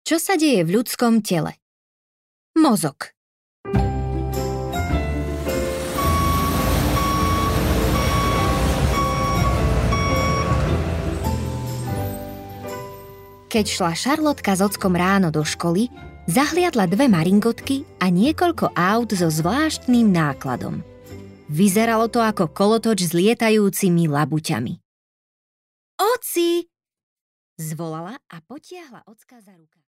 Čo sa deje v ľudskom tele? Mozog. Keď šla Šarlotka s ockom ráno do školy, zahliadla 2 maringotky a niekoľko aut so zvláštnym nákladom. Vyzeralo to ako kolotoč s lietajúcimi labuťami. Oci! Zvolala a potiahla ocka za ruka.